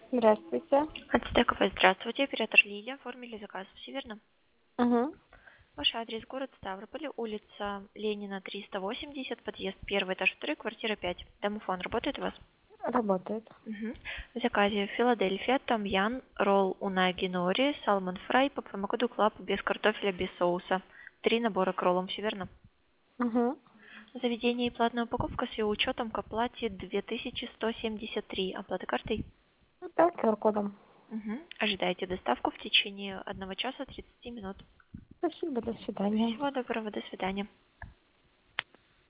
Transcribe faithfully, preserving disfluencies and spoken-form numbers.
Здравствуйте. Ацтекова, здравствуйте. Оператор Лилия. Оформили заказ. Все верно? Угу. Ваш адрес город Ставрополь, улица Ленина, триста восемьдесят, подъезд первый, этаж второй, квартира пять. Домофон работает у вас? Работает. Угу. В заказе Филадельфия, томьян, ролл унаги нори, салмон фрай по промокоду клаб без картофеля, без соуса. Три набора к роллам, все верно? Угу. Заведение и платная упаковка с ее учетом к оплате две тысячи сто семьдесят три. Оплата картой? Да, q ар-кодом. Угу. Ожидайте доставку в течение одного часа тридцати минут. Спасибо, до свидания. Всего доброго, до свидания.